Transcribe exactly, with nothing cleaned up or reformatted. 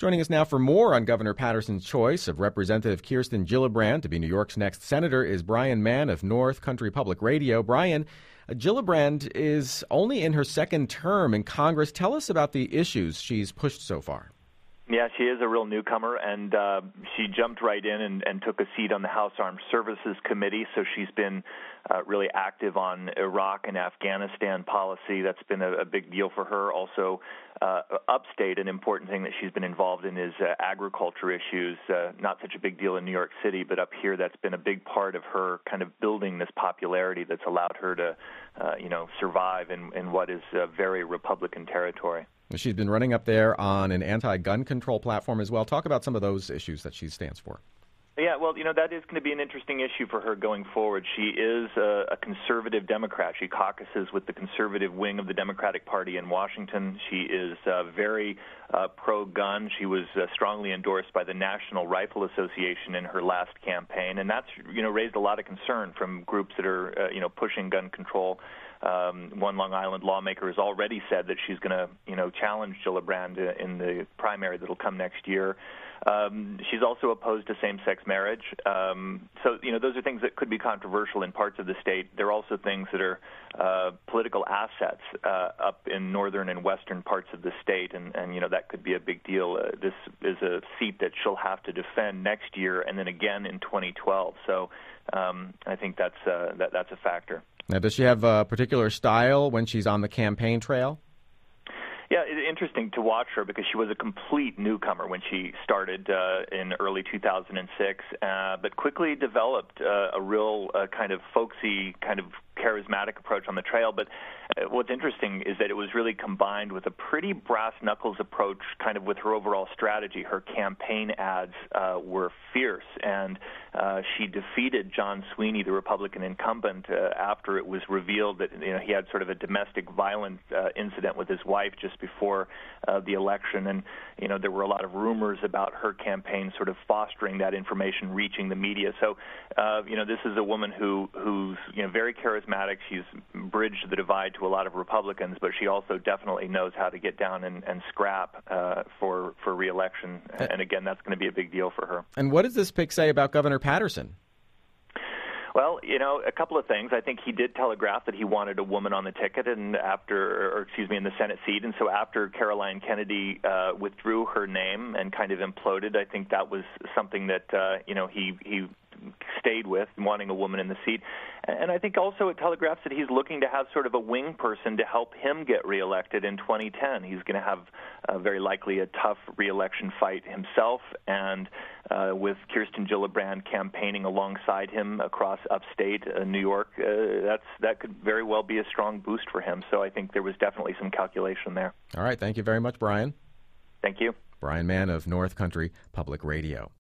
Joining us now for more on Governor Paterson's choice of Representative Kirsten Gillibrand to be New York's next senator is Brian Mann of North Country Public Radio. Brian, Gillibrand is only in her second term in Congress. Tell us about the issues she's pushed so far. Yeah, she is a real newcomer, and uh, she jumped right in and, and took a seat on the House Armed Services Committee, so she's been uh, really active on Iraq and Afghanistan policy. That's been a, a big deal for her. Also, uh, upstate, an important thing that she's been involved in is uh, agriculture issues. Uh, not such a big deal in New York City, but up here that's been a big part of her kind of building this popularity that's allowed her to, uh, you know, survive in, in what is uh, very Republican territory. She's been running up there on an anti-gun control platform as well. Talk about some of those issues that she stands for. Yeah, well, you know, that is going to be an interesting issue for her going forward. She is a, a conservative Democrat. She caucuses with the conservative wing of the Democratic Party in Washington. She is uh, very uh, pro-gun. She was uh, strongly endorsed by the National Rifle Association in her last campaign, and that's, you know, raised a lot of concern from groups that are, uh, you know, pushing gun control. Um, one Long Island lawmaker has already said that she's going to, you know, challenge Gillibrand in the primary that'll come next year. Um, she's also opposed to same-sex marriage. Um, so, you know, those are things that could be controversial in parts of the state. There are also things that are uh, political assets uh, up in northern and western parts of the state, and, and you know, that could be a big deal. Uh, this is a seat that she'll have to defend next year and then again in twenty twelve. So um, I think that's uh, that, that's a factor. Now, does she have a particular style when she's on the campaign trail? Yeah, it's interesting to watch her because she was a complete newcomer when she started uh, in early two thousand six, uh, but quickly developed uh, a real uh, kind of folksy, kind of charismatic approach on the trail. But uh, what's interesting is that it was really combined with a pretty brass-knuckles approach kind of with her overall strategy. Her campaign ads uh, were fierce, and uh, she defeated John Sweeney, the Republican incumbent, uh, after it was revealed that, you know, he had sort of a domestic violence uh, incident with his wife just before uh, the election. And, you know, there were a lot of rumors about her campaign sort of fostering that information reaching the media. So, uh, you know, this is a woman who who's, you know, very charismatic. She's bridged the divide to a lot of Republicans, but she also definitely knows how to get down and, and scrap uh, for, for re-election. And again, that's going to be a big deal for her. And what does this pick say about Governor Paterson? Well, you know, a couple of things. I think he did telegraph that he wanted a woman on the ticket, and after, or excuse me, in the Senate seat. And so after Caroline Kennedy uh, withdrew her name and kind of imploded, I think that was something that uh, you know he he. stayed with, wanting a woman in the seat. And I think also it telegraphs that he's looking to have sort of a wing person to help him get reelected in twenty ten. He's going to have uh, very likely a tough reelection fight himself, and uh, with Kirsten Gillibrand campaigning alongside him across upstate uh, New York, uh, that's that could very well be a strong boost for him. So I think there was definitely some calculation there. All right. Thank you very much, Brian. Thank you. Brian Mann of North Country Public Radio.